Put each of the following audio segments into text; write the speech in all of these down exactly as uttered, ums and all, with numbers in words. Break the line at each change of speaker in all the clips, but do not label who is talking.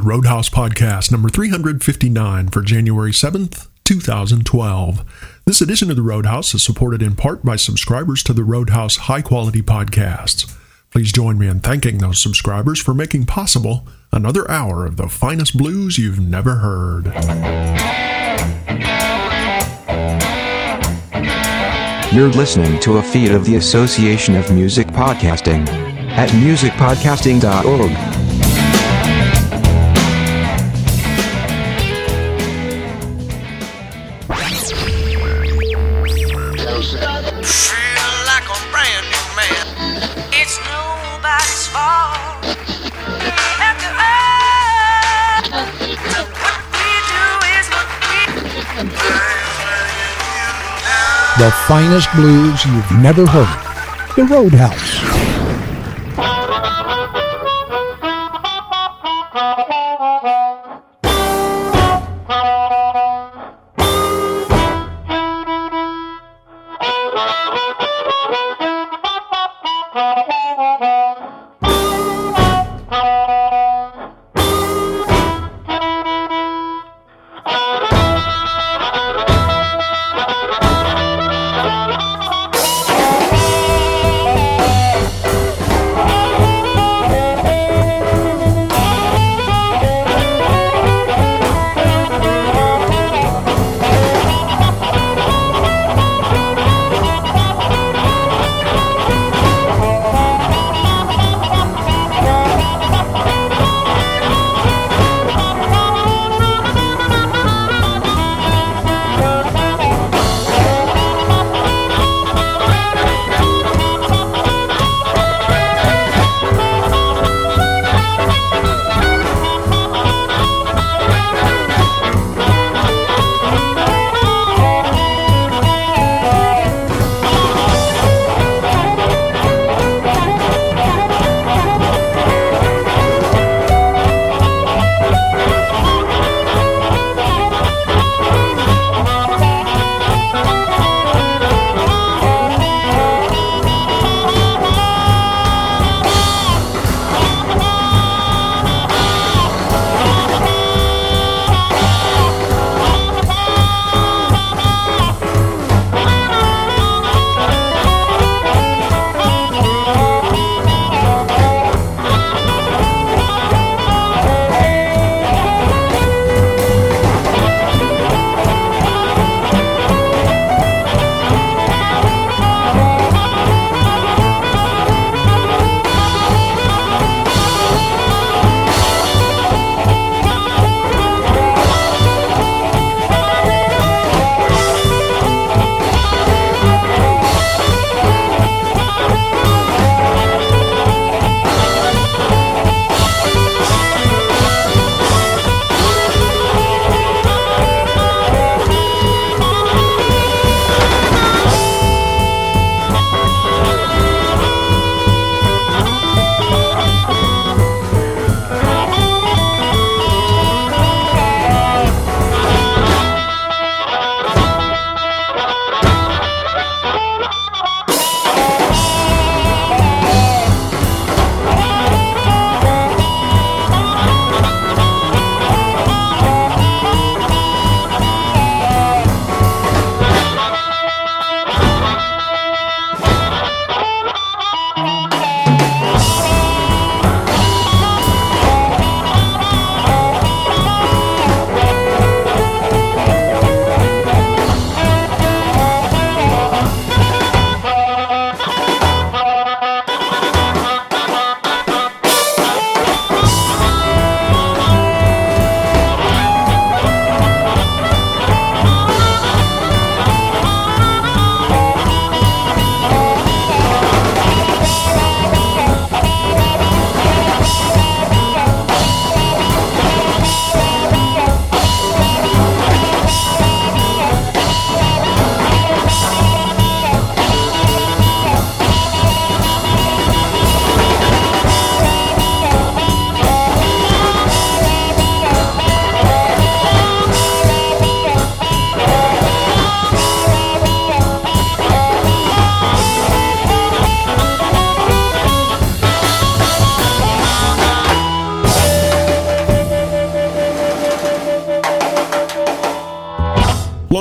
Roadhouse Podcast, number three hundred fifty-nine for January seventh, two thousand twelve. This edition of the Roadhouse is supported in part by subscribers to the Roadhouse high-quality podcasts. Please join me in thanking those subscribers for making possible another hour of the finest blues you've never heard.
You're listening to a feed of the Association of Music Podcasting at music podcasting dot org.
The finest blues you've never heard. The Roadhouse.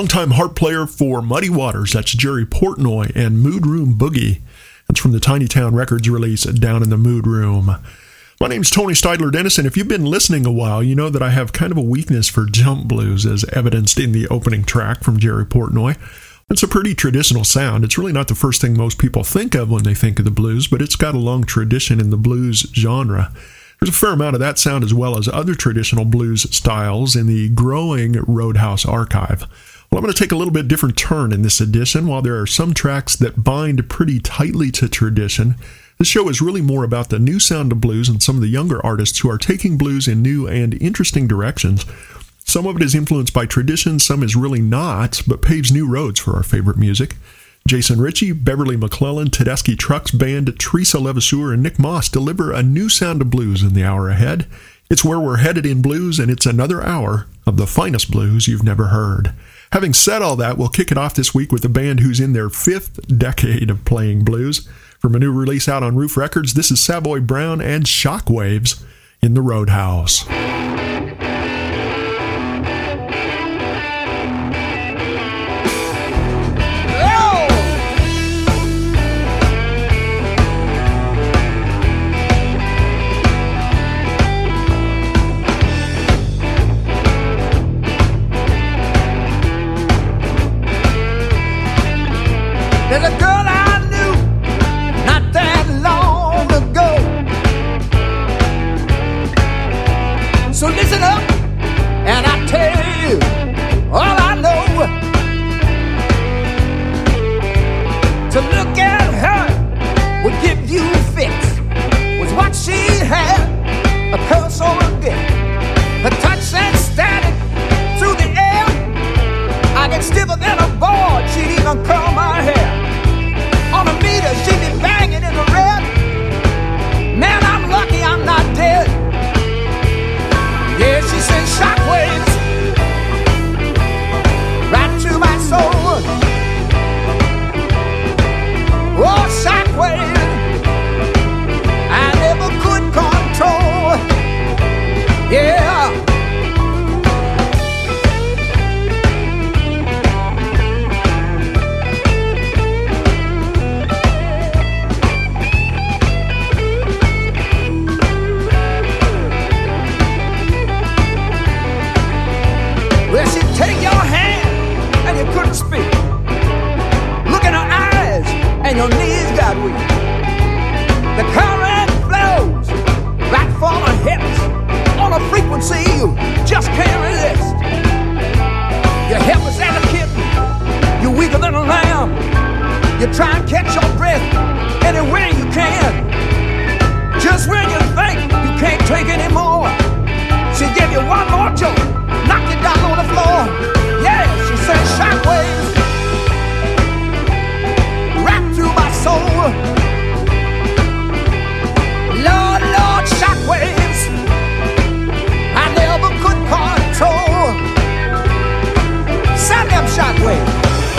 longtime harp player for Muddy Waters. That's Jerry Portnoy and Mood Room Boogie. That's from the Tiny Town Records release, Down in the Mood Room. My name's Tony Steidler Dennis, and if you've been listening a while, you know that I have kind of a weakness for jump blues, as evidenced in the opening track from Jerry Portnoy. It's a pretty traditional sound. It's really not the first thing most people think of when they think of the blues, but it's got a long tradition in the blues genre. There's a fair amount of that sound as well as other traditional blues styles in the growing Roadhouse archive. Well, I'm going to take a little bit different turn in this edition. While there are some tracks that bind pretty tightly to tradition, this show is really more about the new sound of blues and some of the younger artists who are taking blues in new and interesting directions. Some of it is influenced by tradition, some is really not, but paves new roads for our favorite music. Jason Ritchie, Beverly McClellan, Tedeschi Trucks Band, Teresa Levasseur, and Nick Moss deliver a new sound of blues in the hour ahead. It's where we're headed in blues, and it's another hour of the finest blues you've never heard. Having said all that, we'll kick it off this week with a band who's in their fifth decade of playing blues. From a new release out on Roof Records, this is Savoy Brown and Shockwaves in the Roadhouse.
There's a girl I knew not that long ago. So listen up and I tell you all I know. To look at her would give you fits. Was what she had, a curse or a gift. Her touch sent static through the air. I get stiffer than a board, she'd even curl my hair. On a meter, she be banging in the red. Man, I'm lucky I'm not dead. Yeah, she sends shockwaves right to my soul. Oh, shockwave I never could control. Yeah. Well, she'd take your hand and you couldn't speak. Look in her eyes and your knees got weak. The current flows right from her hips on a frequency you just can't resist. You're helpless as a kitten, you're weaker than a lamb. You try and catch your breath anywhere you can. Just when you think you can't take anymore, she'll give you one more jolt, knock you down on the floor. Yeah, she sends shockwaves right through my soul. Lord, Lord, shockwaves I never could control. Send them shockwaves.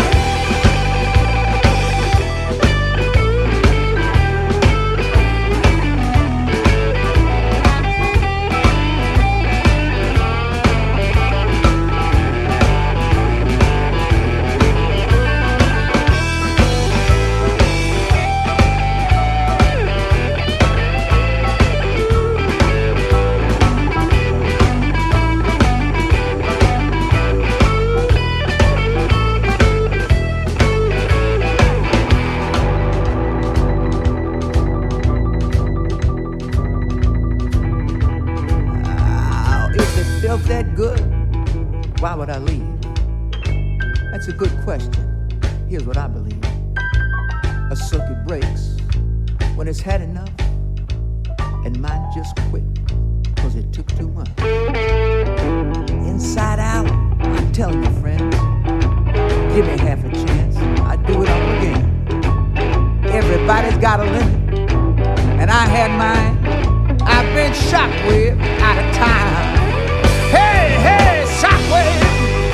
That good, why would I leave? That's a good question. Here's what I believe. A circuit breaks when it's had enough, and mine just quit because it took too much. Inside out, I'm telling you, friends, give me half a chance, I'd do it all again. Everybody's got a limit, and I had mine. I've been shockwave out of time. Hey, hey, shockwave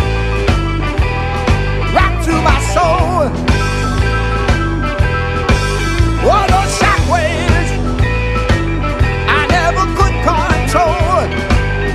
right through my soul. Oh, those shockwaves I never could control.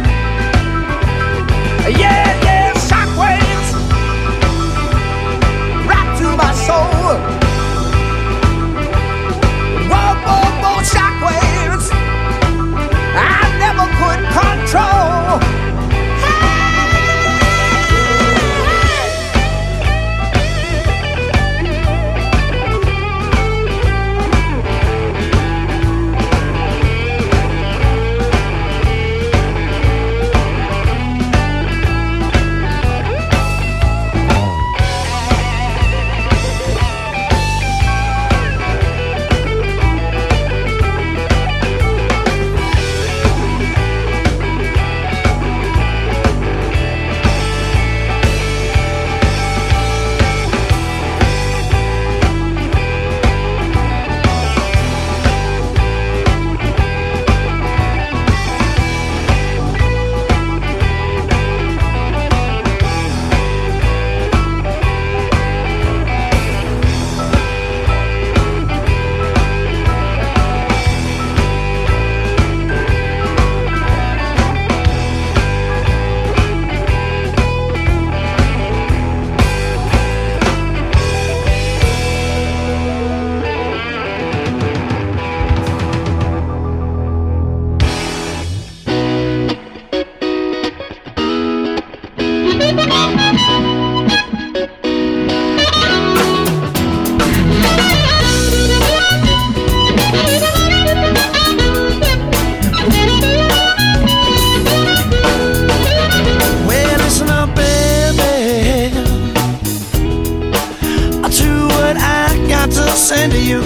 you.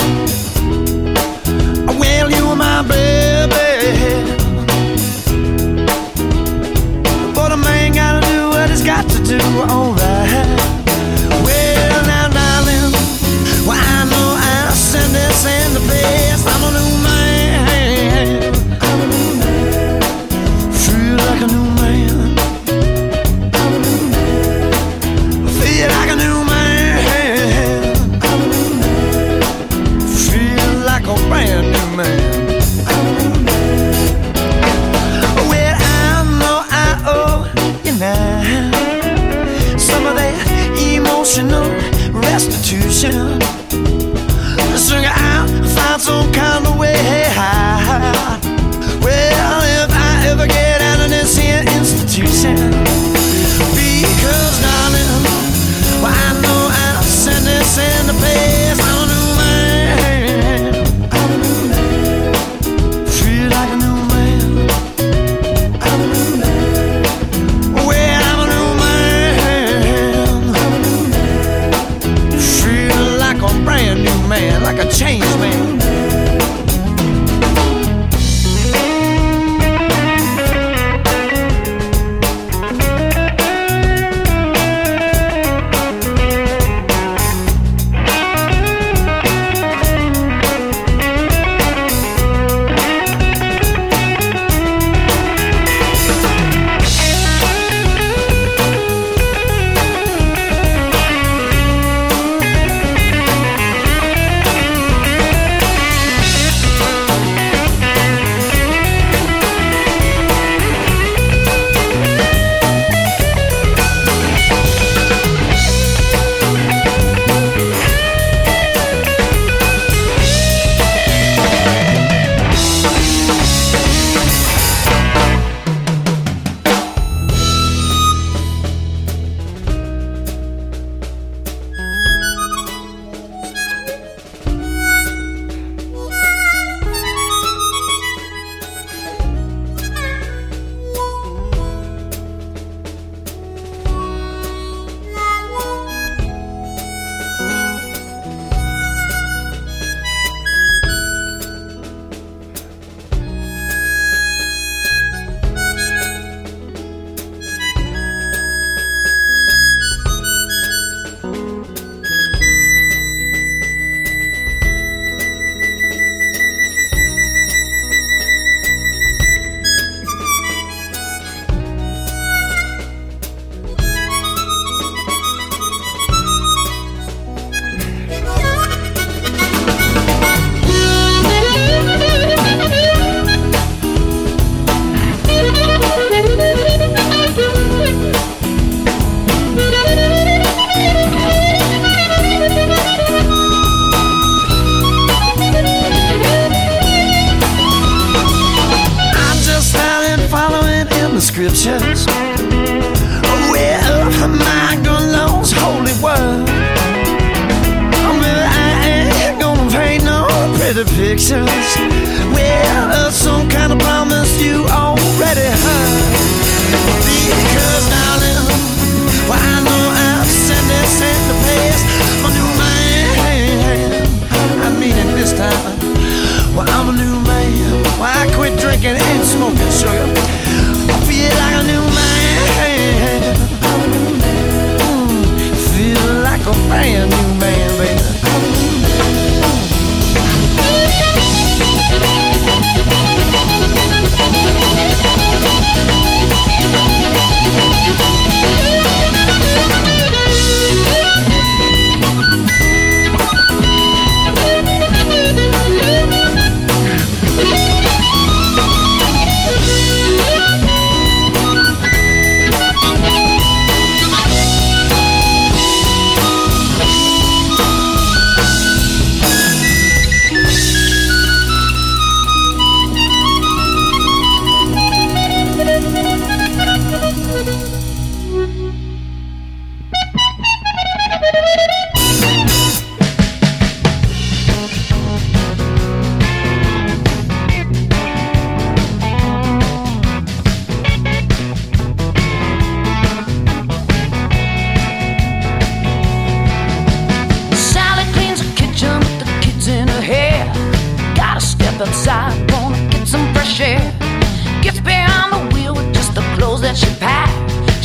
Well, you were my baby, but a man gotta do what he's got to do, alright. Well, now, darling, well, I know I'll send this in the past. I'm a new man, I'm a new man, feel like a new man, I'm a new man, feel like a new man, I'm a new man, feel like a brand new man. Well, I know I owe you now some of that emotional restitution. Sugar, I'll find some kind of way. Well, if I ever get out of this here institution, because, darling, well, I know I'll send this in the past. I'm a new man, I'm a new man, feel like a new man, I'm a new man. Well, I'm a new man, I'm a new man, feel like a brand new man, like a changed man. Scriptures, well, my good Lord's holy word. Well, I ain't gonna paint no pretty pictures. Well, uh, some kind of promise you already heard. Because, darling, well, I know I've said this in the past. I'm a new man, I mean it this time. Well, I'm a new man. Well, I quit drinking and smoking sugar. I feel like a new man, mm, feel like a brand new man, baby.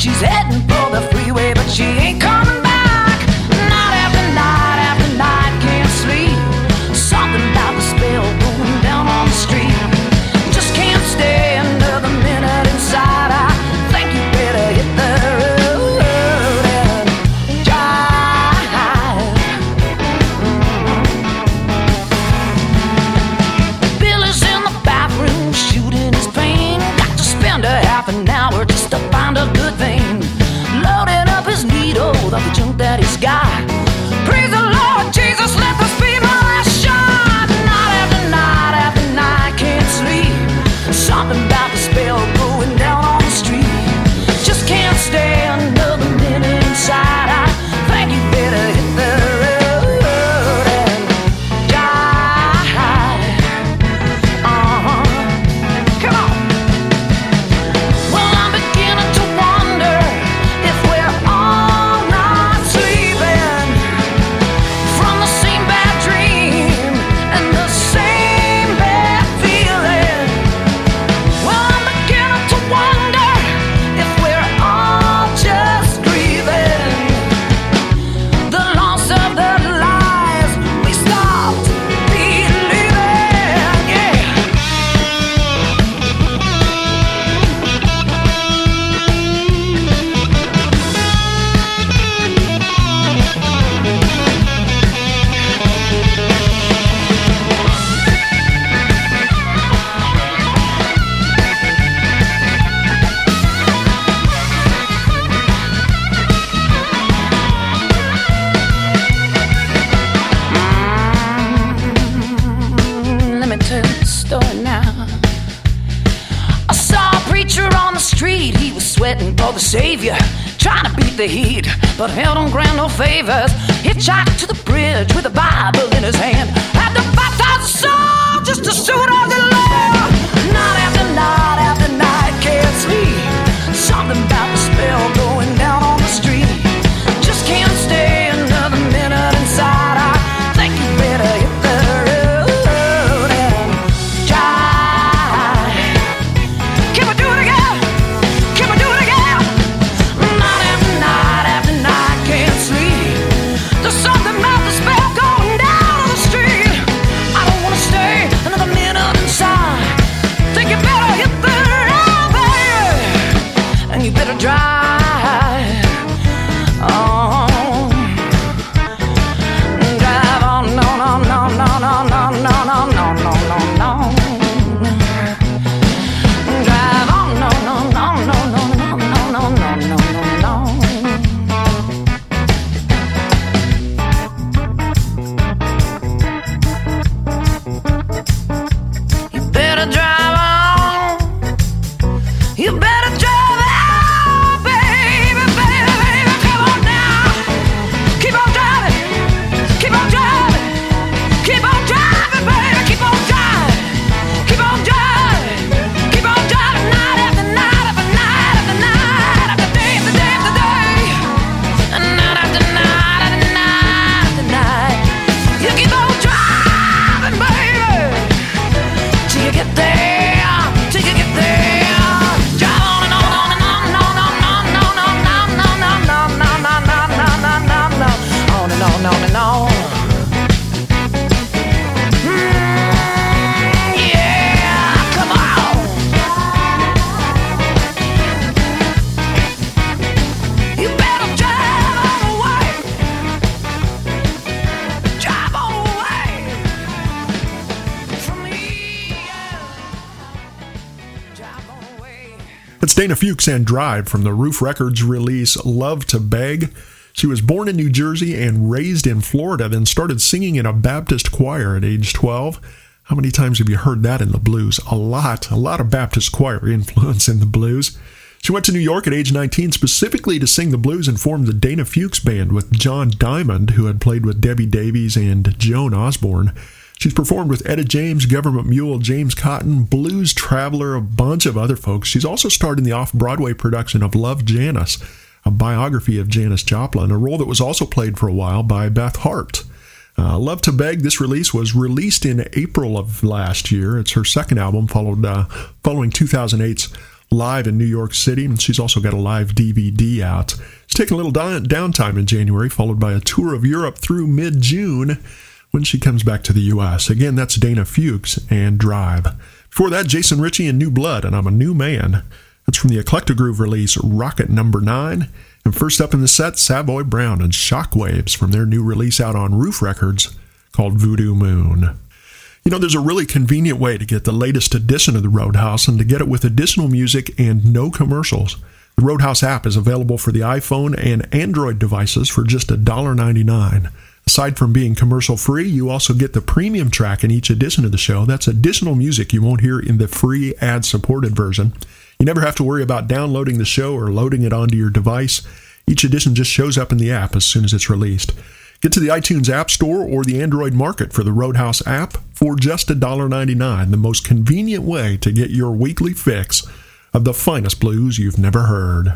She's heading for the freeway, but she ain't coming back. Night after night after night, can't sleep. Something about the spell going down on the street. Just can't stay another minute inside. I think you better hit the road and drive. Billy's in the bathroom shooting his pain. Got to spend a half an hour just to find a good thing. Loading up his needle of the junk that he's got. Praise the Lord Jesus, let this be my last shot. Night after night after night, can't sleep. Something about the spell going down on the street. Just can't stay another minute inside. I think you better hit the road and drive. Uh-huh. Come on. Well, I'm beginning to wonder if we're all not sleeping from the same bad dream and the same bad feeling. Well, I'm beginning to wonder if we're all just grieving the loss of the lies we stopped believing. Yeah. Let me tell you the story now. I saw a preacher on the street. He was sweating for the Savior, trying to beat the heat, but hell don't grant no favors. Hitchhiked to the bridge with a Bible in his hand. Had to baptize a soul just to shoot off the Lord. Night after night after night, can't sleep. Something about the spell going down on the street. Just can't stay another minute inside. I think you better hit the road and drive. Can we do it again? Can we do it again? Night after night after night, can't sleep. There's something about the spell going down on the street. I don't wanna stay another minute inside. Think you better hit the road, baby, and you better drive. Oh, drive on, no, no, no, no, no, no, no, no, no, no, no, no. Drive on, no, no, no, no, no, no, no, no, no, no, no, no. You better drive on. You better drive on, baby, baby, baby. Come on now. Keep on driving. Keep on driving. Keep on driving, baby. Keep on driving. Keep on driving. Keep on driving night after night after night after night after day after day after day. And night after night after night after night. You keep on driving, baby, till you get there, till you get there. Drive on and on and on and on and on and on and on and on and on and on and on and on and on and on and on and on. Mm, yeah, come on. You better drive on away. Drive on away from me. Yeah. Drive on away.
That's Dana Fuchs and Drive from the Roof Records release Love to Beg. She was born in New Jersey and raised in Florida, then started singing in a Baptist choir at age twelve. How many times have you heard that in the blues? A lot. A lot of Baptist choir influence in the blues. She went to New York at age nineteen specifically to sing the blues and formed the Dana Fuchs Band with John Diamond, who had played with Debbie Davies and Joan Osborne. She's performed with Etta James, Government Mule, James Cotton, Blues Traveler, a bunch of other folks. She's also starred in the off-Broadway production of Love, Janis, a biography of Janis Joplin, a role that was also played for a while by Beth Hart. Uh, Love to Beg, this release was released in April of last year. It's her second album, followed uh, following two thousand eight's live in New York City, and she's also got a live D V D out. She's taking a little down- downtime in January, followed by a tour of Europe through mid-June when she comes back to the U S. Again, that's Dana Fuchs and Drive. Before that, Jason Ritchie and New Blood, and I'm a New Man. That's from the Eclectic Groove release, Rocket Number nine. And first up in the set, Savoy Brown and Shockwaves from their new release out on Roof Records called Voodoo Moon. You know, there's a really convenient way to get the latest edition of the Roadhouse and to get it with additional music and no commercials. The Roadhouse app is available for the iPhone and Android devices for just one dollar and ninety-nine cents. Aside from being commercial-free, you also get the premium track in each edition of the show. That's additional music you won't hear in the free ad-supported version. You never have to worry about downloading the show or loading it onto your device. Each edition just shows up in the app as soon as it's released. Get to the iTunes App Store or the Android Market for the Roadhouse app for just one dollar and ninety-nine cents, the most convenient way to get your weekly fix of the finest blues you've never heard.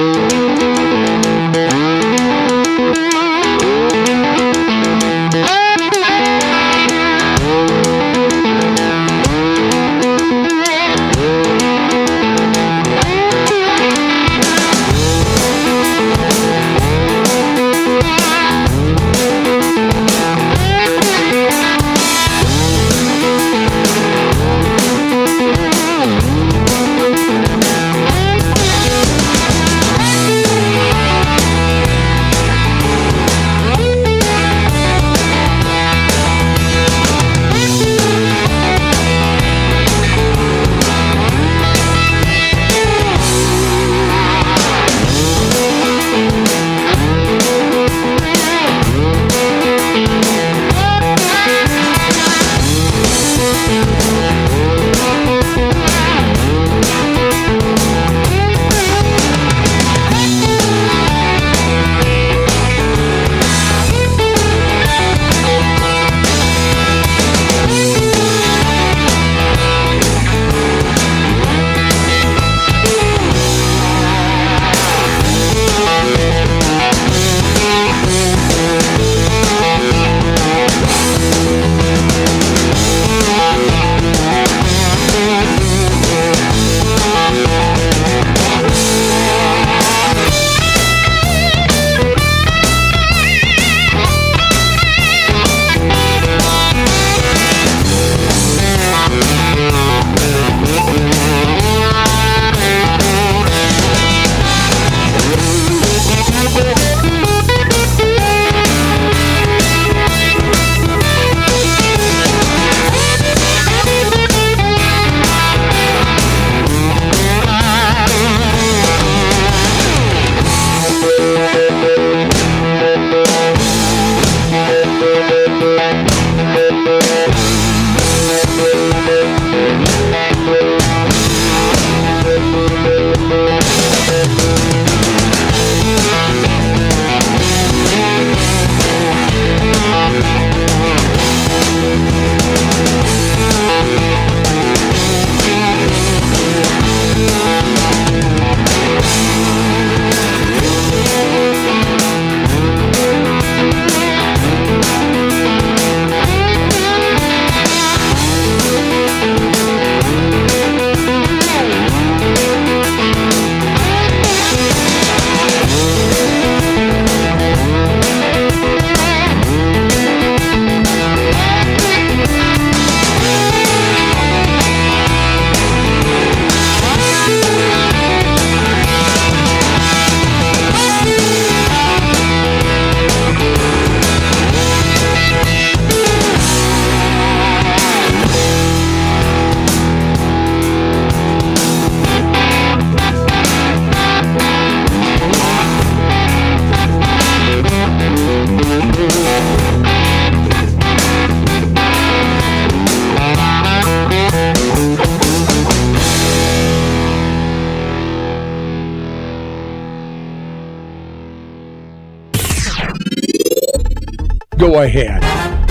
Go ahead.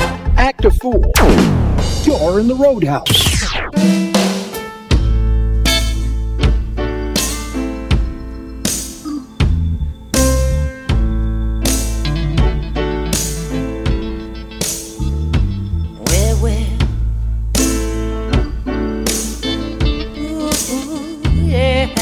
Act a fool. You're in the Roadhouse.
Well, well. Ooh, yeah.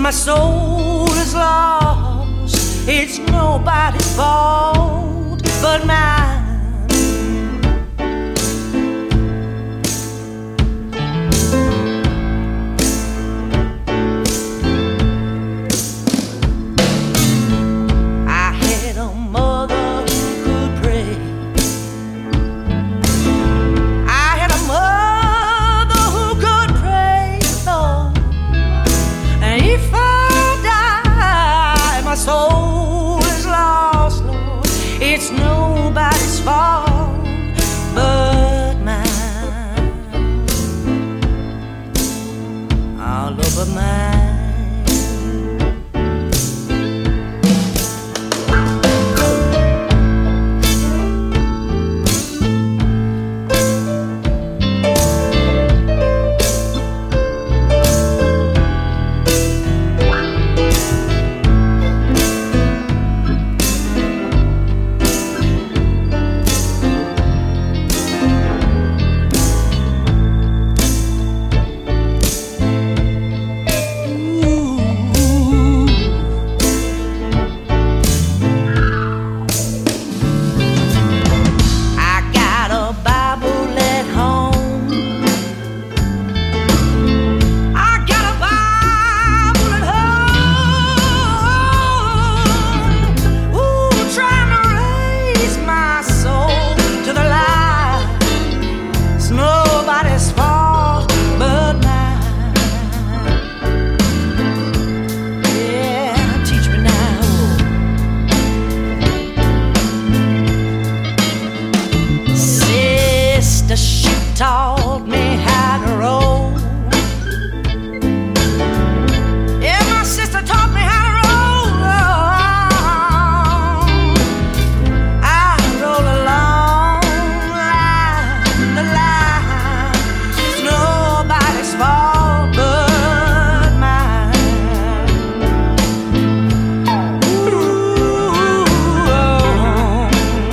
my soul is lost. It's nobody's fault but mine. I had a mother who could pray. I had a mother who could pray, Lord. And if I die, my soul is lost, Lord. It's nobody's fault but mine. All over mine. Taught me how to roll. Yeah, my sister taught me how to roll. I roll along line, the line. It's nobody's fault but mine. Ooh, oh.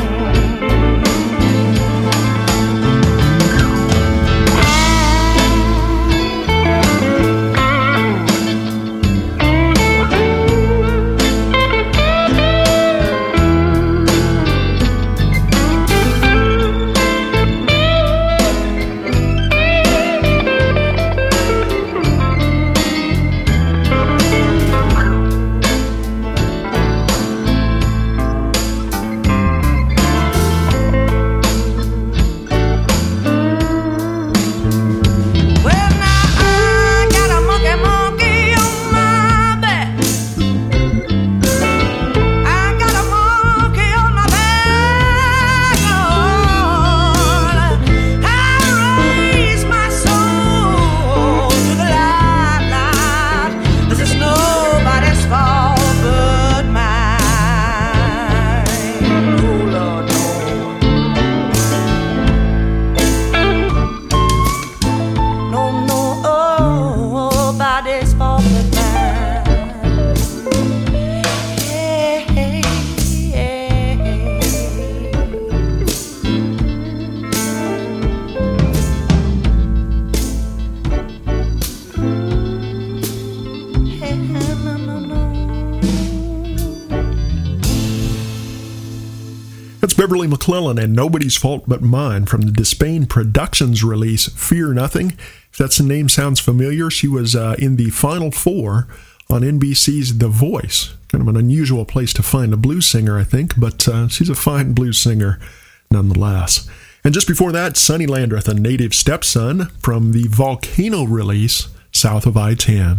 That's Beverly McClellan and Nobody's Fault But Mine from the Despain Productions release, Fear Nothing. If that name sounds familiar, she was uh, in the Final Four on N B C's The Voice. Kind of an unusual place to find a blues singer, I think, but uh, she's a fine blues singer nonetheless. And just before that, Sonny Landreth, A Native Stepson, from the Volcano release, South of I ten.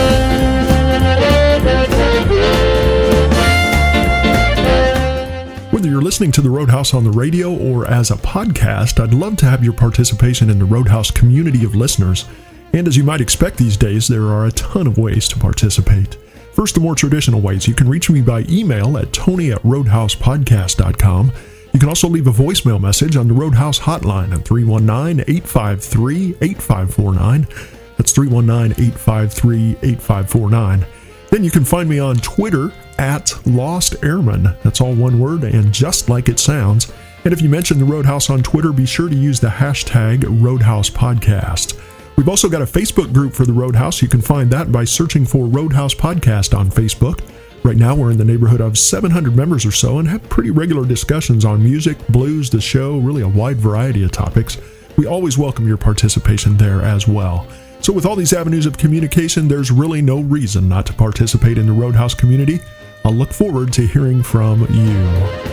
Whether you're listening to the Roadhouse on the radio or as a podcast, I'd love to have your participation in the Roadhouse community of listeners. And as you might expect these days, there are a ton of ways to participate. First, the more traditional ways. You can reach me by email at tony at roadhouse podcast dot com. You can also leave a voicemail message on the Roadhouse hotline at three one nine, eight five three, eight five four nine. That's three one nine, eight five three, eight five four nine. Then you can find me on Twitter at Lost Airman. That's all one word and just like it sounds. And if you mention the Roadhouse on Twitter, be sure to use the hashtag Roadhouse Podcast. We've also got a Facebook group for the Roadhouse. You can find that by searching for Roadhouse Podcast on Facebook. Right now, we're in the neighborhood of seven hundred members or so and have pretty regular discussions on music, blues, the show, really a wide variety of topics. We always welcome your participation there as well. So with all these avenues of communication, there's really no reason not to participate in the Roadhouse community. I'll look forward to hearing from you.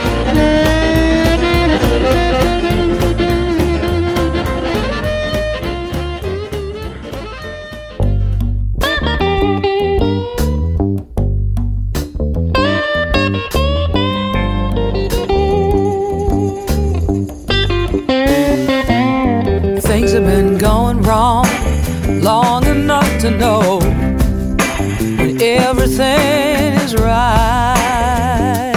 Things have been going wrong long enough to know when everything is right.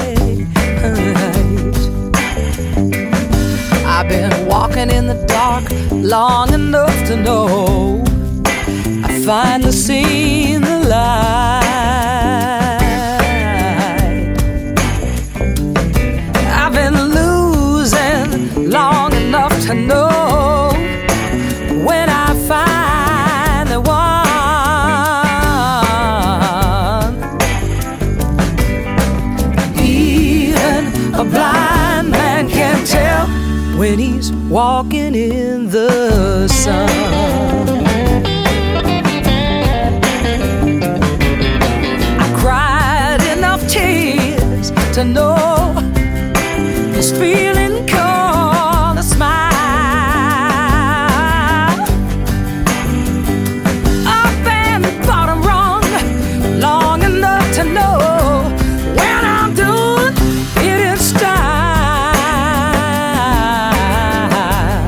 I've been walking in the dark long enough to know I finally seen the light. I've been losing long enough to know when I find the one. Even a blind man can tell when he's walking in the sun. I cried enough tears to know this feeling called a smile. To know when I'm doing it in style.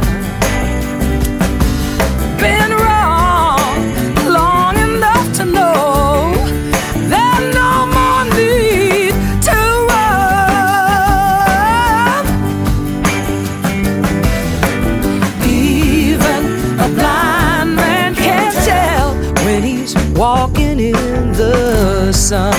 Been wrong long enough to know there's no more need to run. Even a blind man can tell when he's walking in the sun.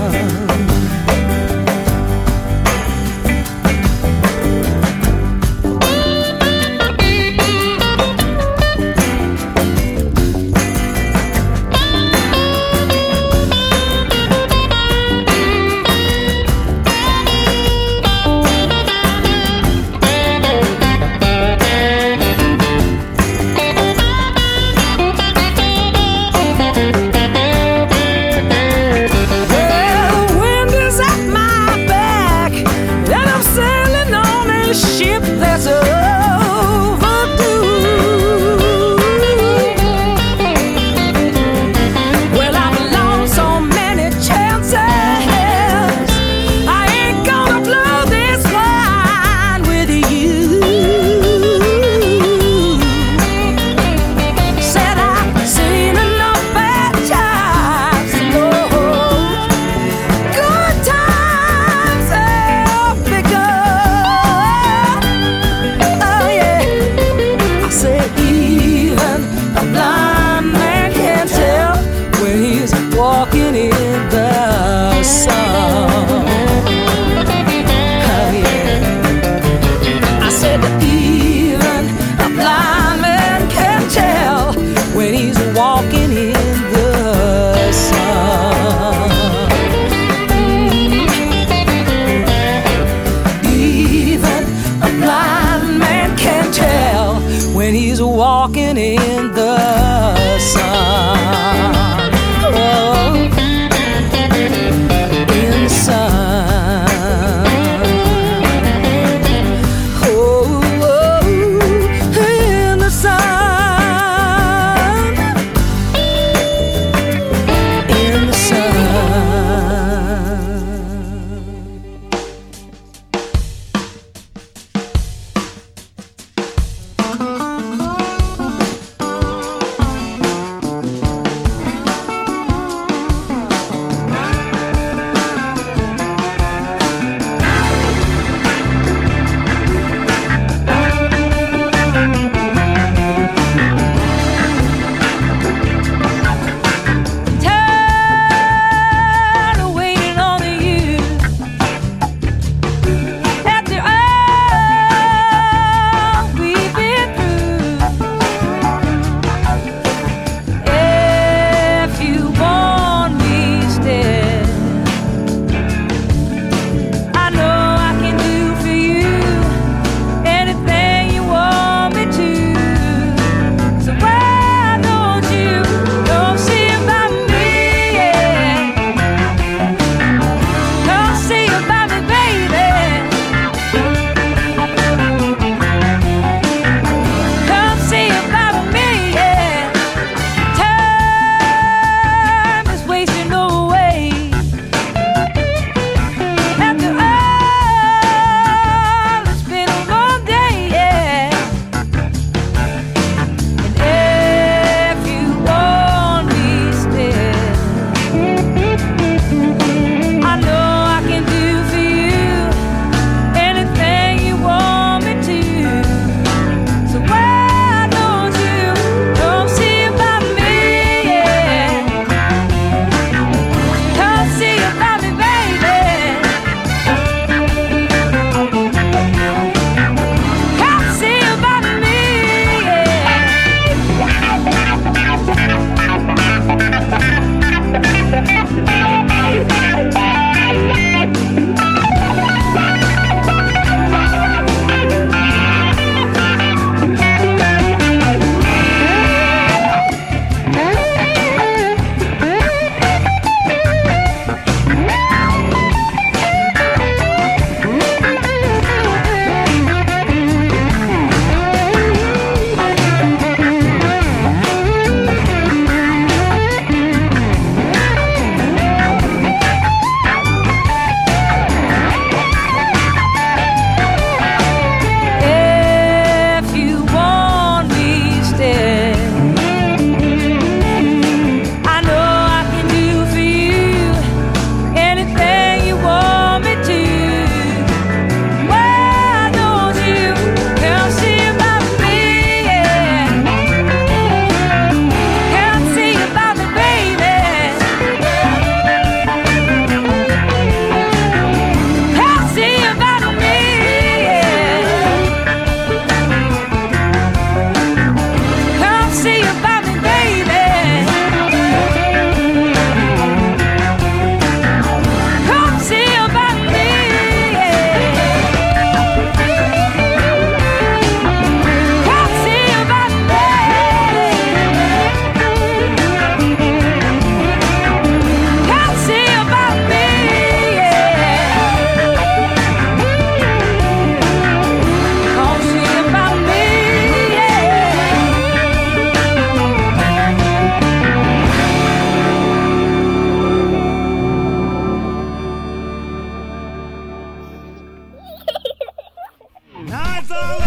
Walking in the sun. Oh, in the sun. Oh, oh, in the sun. In the sun.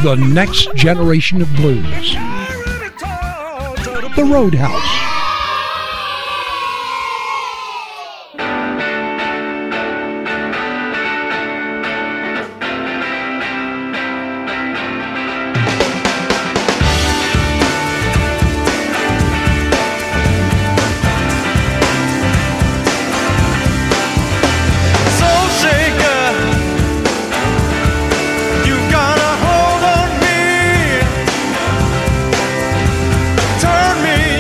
the next generation of blues. The Roadhouse.
Turn me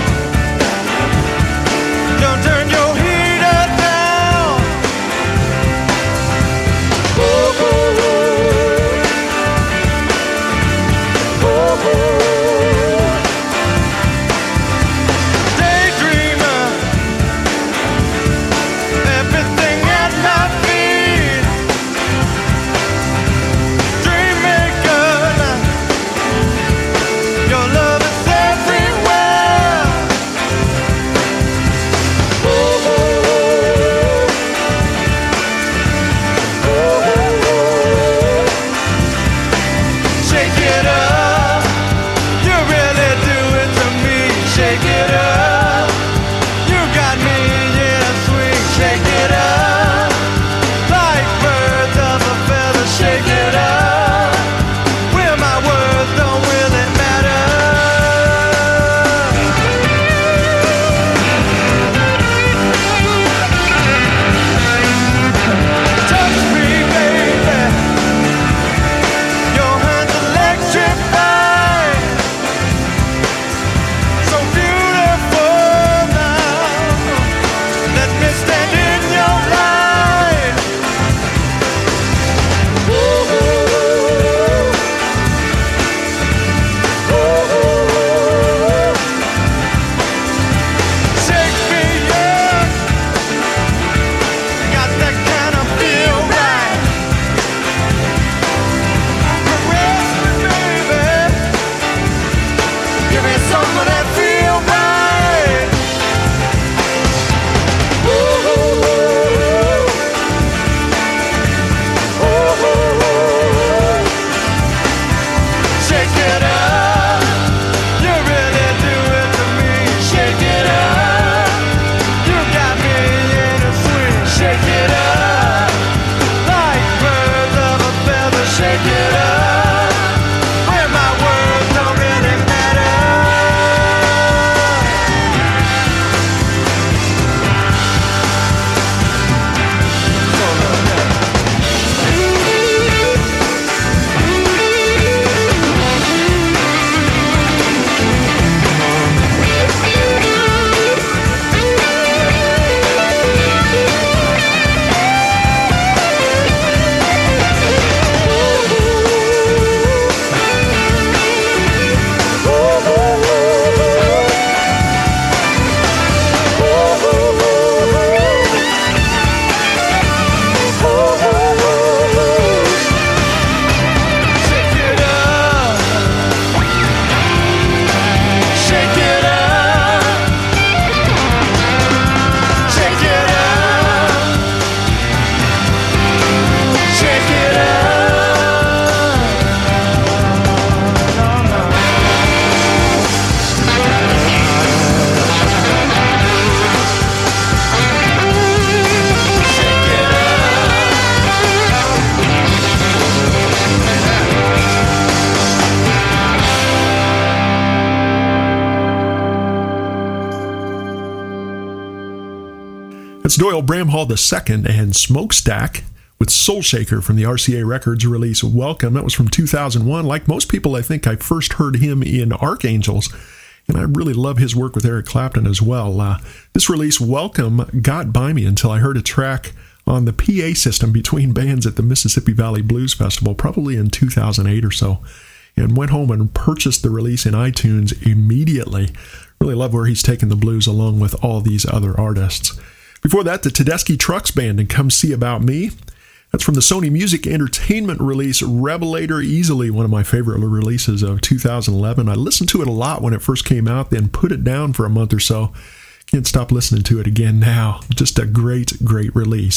It's Doyle Bramhall the Second and Smokestack with Soul Shaker from the R C A Records release Welcome. That was from two thousand one. Like most people, I think I first heard him in Archangels, and I really love his work with Eric Clapton as well. Uh, this release, Welcome, got by me until I heard a track on the P A system between bands at the Mississippi Valley Blues Festival, probably in two thousand eight or so, and went home and purchased the release in iTunes immediately. Really love where he's taken the blues along with all these other artists. Before that, the Tedeschi Trucks Band and Come See About Me. That's from the Sony Music Entertainment release, Revelator, easily one of my favorite releases of two thousand eleven. I listened to it a lot when it first came out, then put it down for a month or so. Can't stop listening to it again now. Just a great, great release from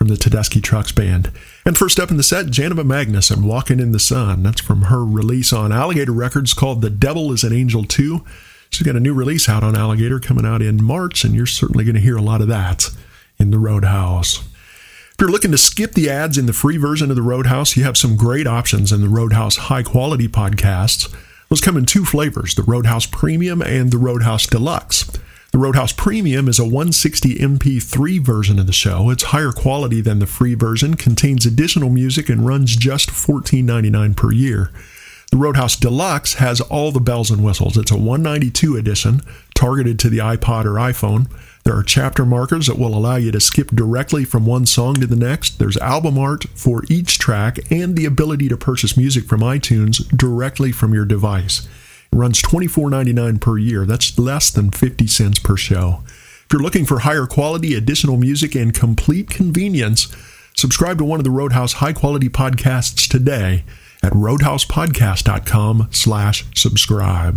from the Tedeschi Trucks Band. And first up in the set, Janiva Magnus and Walking in the Sun. That's from her release on Alligator Records called The Devil is an Angel two. She's got a new release out on Alligator coming out in March, and you're certainly going to hear a lot of that in the Roadhouse. If you're looking to skip the ads in the free version of the Roadhouse, you have some great options in the Roadhouse high-quality podcasts. Those come in two flavors, the Roadhouse Premium and the Roadhouse Deluxe. The Roadhouse Premium is a one sixty M P three version of the show. It's higher quality than the free version, contains additional music, and runs just fourteen ninety-nine per year. The Roadhouse Deluxe has all the bells and whistles. It's a one ninety-two edition, targeted to the iPod or iPhone. There are chapter markers that will allow you to skip directly from one song to the next. There's album art for each track and the ability to purchase music from iTunes directly from your device. It runs twenty-four ninety-nine per year. That's less than fifty cents per show. If you're looking for higher quality, additional music, and complete convenience, subscribe to one of the Roadhouse high-quality podcasts today at roadhousepodcast.com slash subscribe.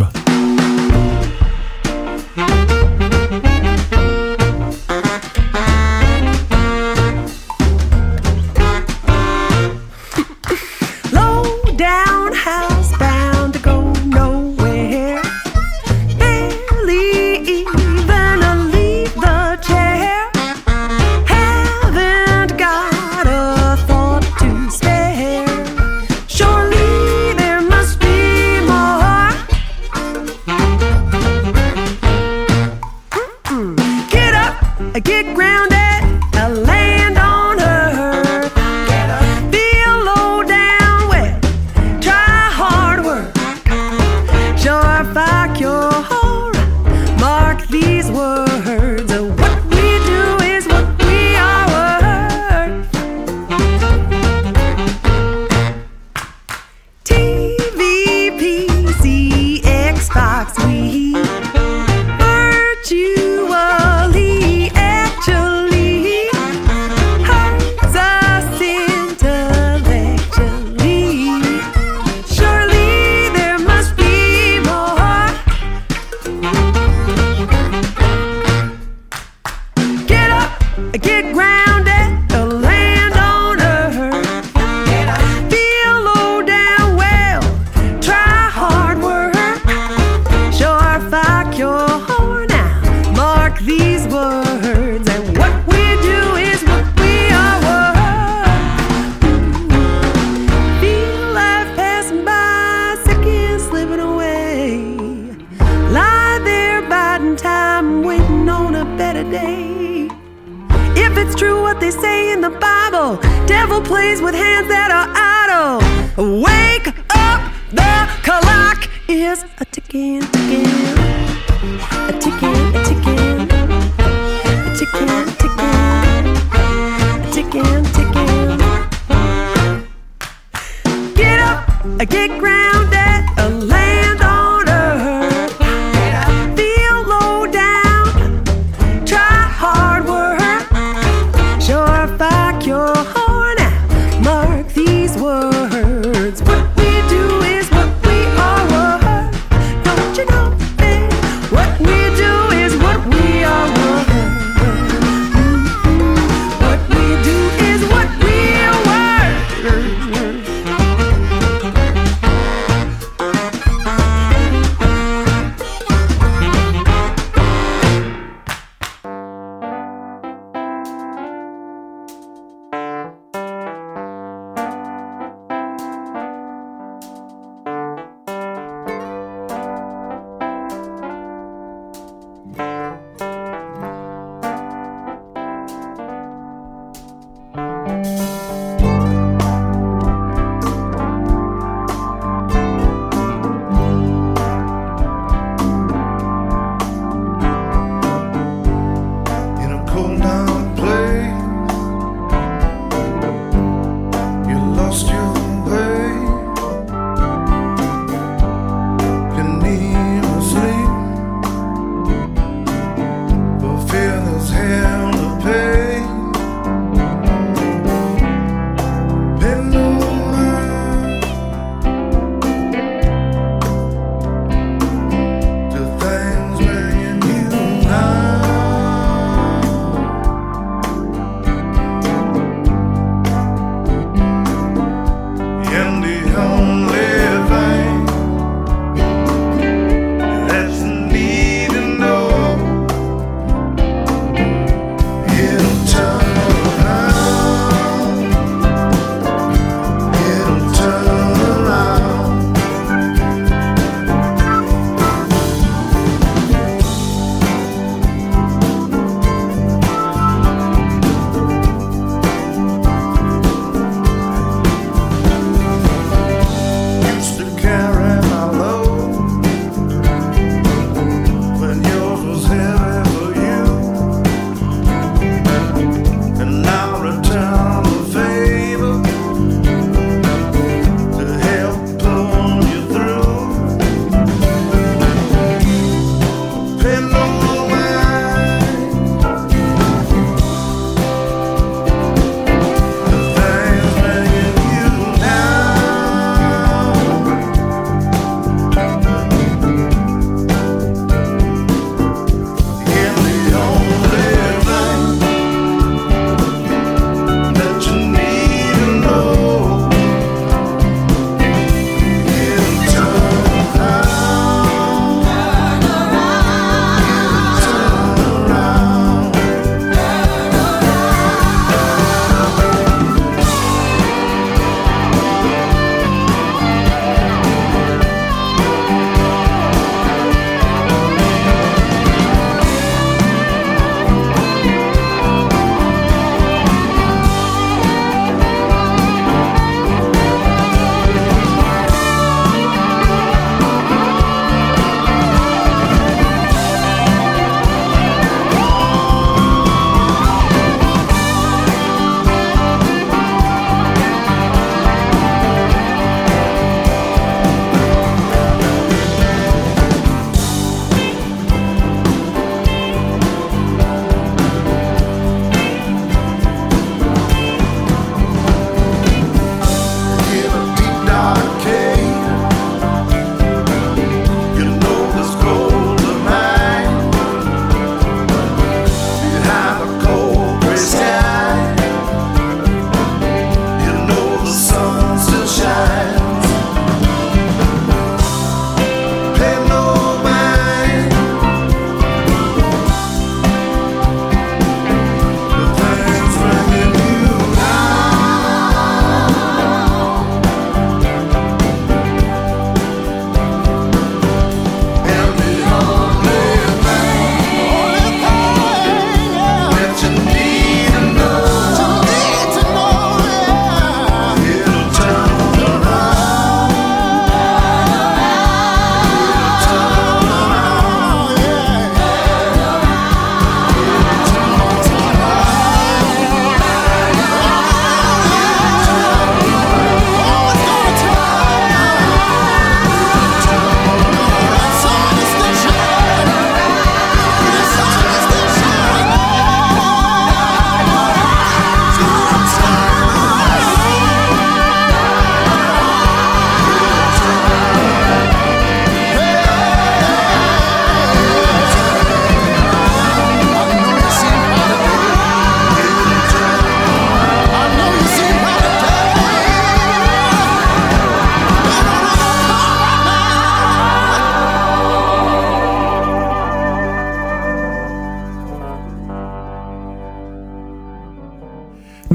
What we do is what we are worth. Don't you know?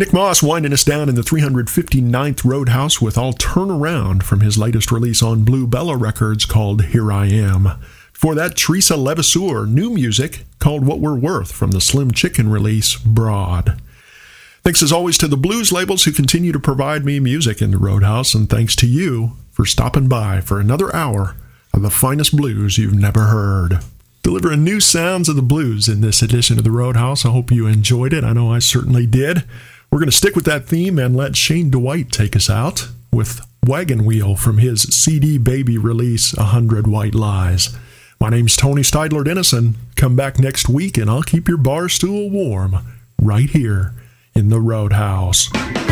Nick Moss winding us down in the three hundred fifty-ninth Roadhouse with I'll Turn Around from his latest release on Blue Bella Records called Here I Am. Before that, Teresa Levasseur, new music called What We're Worth from the Slim Chicken release Broad. Thanks as always to the blues labels who continue to provide me music in the Roadhouse, and thanks to you for stopping by for another hour of the finest blues you've never heard. Delivering new sounds of the blues in this edition of the Roadhouse. I hope you enjoyed it. I know I certainly did. We're going to stick with that theme and let Shane Dwight take us out with Wagon Wheel from his C D Baby release, A Hundred White Lies. My name's Tony Steidler Dennison. Come back next week and I'll keep your bar stool warm right here in the Roadhouse.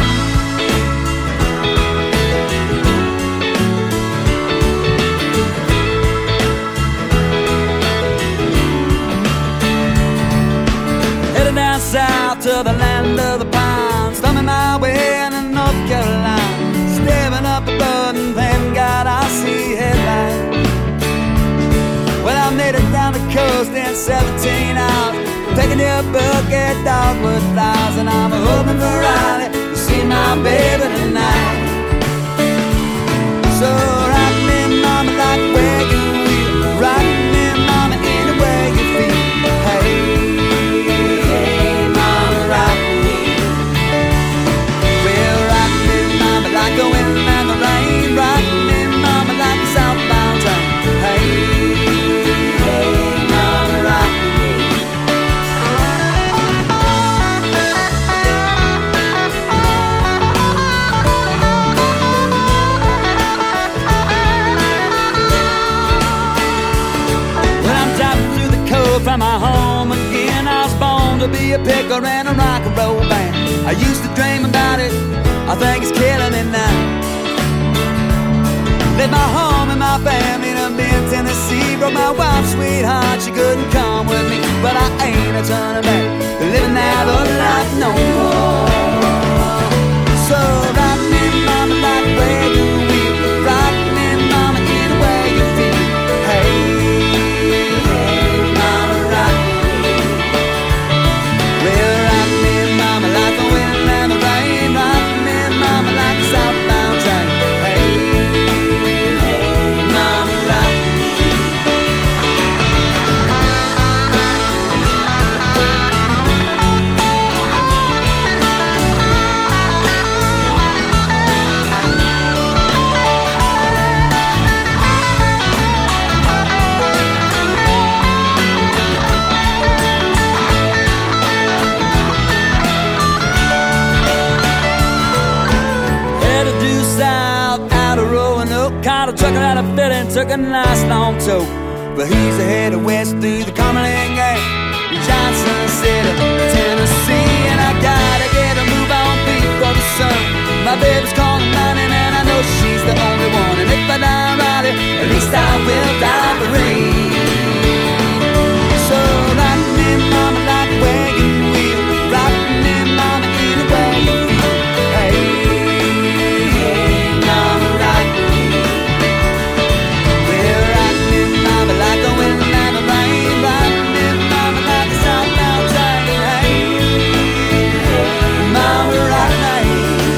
Headed down south to the land of the pines, thumbing my way into North Carolina, staring up above and thank God I see headlights. Well, I made it down the coast in seventeen hours, taking a book at dogwood flowers, and I'm hoping for Riley to see my baby tonight. So rock me, mama, like wagon wheel, rock me, mama, anywhere you feel. Hey, hey, mama, rock me. Well, rock me, mama, like the wind and the rain, rock me, mama, like a southbound train. Hey. From my home again, I was born to be a picker and a rock and roll band. I used to dream about it, I think it's killing me now. Left my home and my family to be in Tennessee. Broke my wife's sweetheart, she couldn't come with me, but I ain't a turning back, living that old life no more. So rock me, mama, like wagon wheel, rock me, mama, anywhere you feel. Hey. Took a nice long tow, but he's headed west through the Cumberland Gap, Johnson City, Tennessee. And I gotta get a move on before the sun. My baby's calling mine, and I know she's the only one. And if I die right, at least I will die free. So rock me, mama, like a wagon wheel, rock me, mama, anywhere you feel. Hey, hey, mama, rock me. Like the wind and the rain, rock me, mama, like a southbound train. Hey, mama, rock me.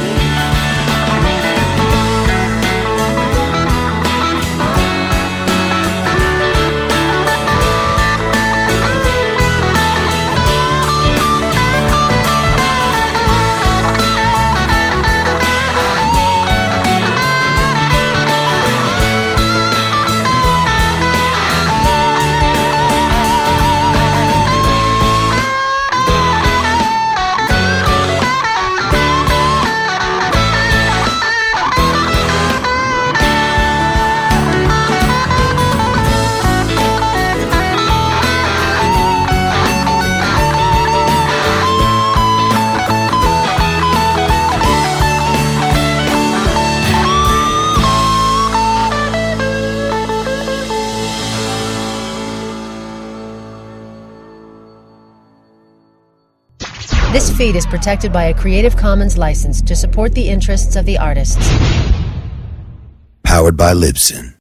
This feed is protected by a Creative Commons license to support the interests of the artists.
Powered by Libsyn.